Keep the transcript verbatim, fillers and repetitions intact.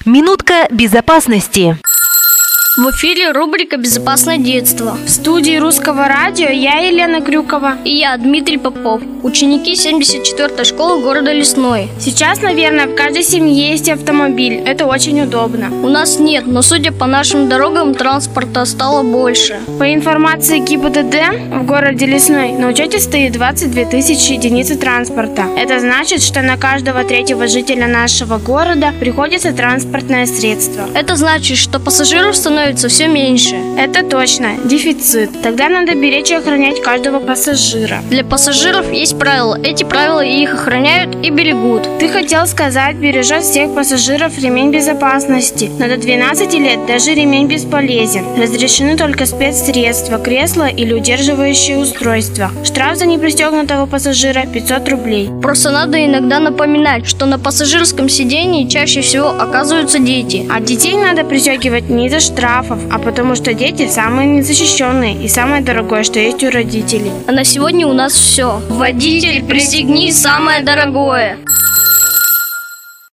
Минутка безопасности. В эфире рубрика «Безопасное детство». В студии Русского радио я, Елена Крюкова. И я, Дмитрий Попов, ученики семьдесят четвёртой школы города Лесной. Сейчас, наверное, в каждой семье есть автомобиль. Это очень удобно. У нас нет, но судя по нашим дорогам, транспорта стало больше. По информации ГИБДД, в городе Лесной на учете стоит двадцать две тысячи единиц транспорта. Это значит, что на каждого третьего жителя нашего города приходится транспортное средство. Это значит, что пассажиров становится все меньше. Это точно, дефицит. Тогда надо беречь и охранять каждого пассажира. Для пассажиров есть правила. Эти правила их охраняют и берегут. Ты хотел сказать, бережет всех пассажиров ремень безопасности. Но до двенадцати лет даже ремень бесполезен. Разрешены только спецсредства, кресла или удерживающие устройства. Штраф за непристегнутого пассажира пятьсот рублей. Просто надо иногда напоминать, что на пассажирском сидении чаще всего оказываются дети. А детей надо пристегивать не за штраф, а потому что дети самые незащищенные и самое дорогое, что есть у родителей. А на сегодня у нас все. Водитель, пристегни самое дорогое.